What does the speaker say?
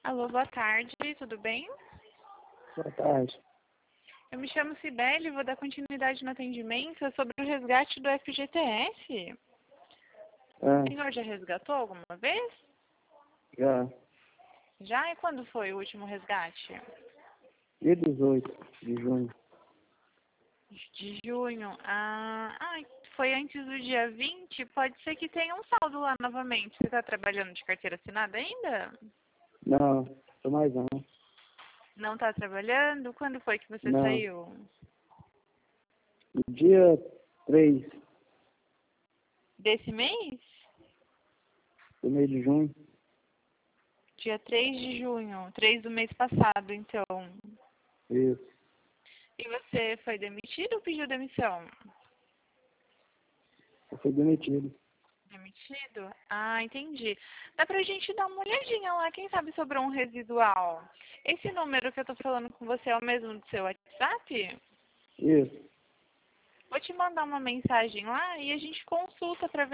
Alô, boa tarde, tudo bem? Boa tarde. Eu me chamo Cibele e vou dar continuidade no atendimento sobre o resgate do FGTS. O senhor já resgatou alguma vez? Já. Já? E quando foi o último resgate? Dia 18 de junho. De junho. Foi antes do dia 20? Pode ser que tenha um saldo lá novamente. Você está trabalhando de carteira assinada ainda? Não, tô mais não. Não está trabalhando? Quando foi que você Não. saiu? No dia 3 Desse mês? do mês de junho. Dia 3 de junho. 3 do mês passado, então. Isso. E você foi demitido ou pediu demissão? Eu fui demitido. Demitido? Ah, entendi. Dá pra gente dar uma olhadinha lá, quem sabe sobrou um residual. Esse número que eu tô falando com você é o mesmo do seu WhatsApp? Isso. Vou te mandar uma mensagem lá e a gente consulta pra ver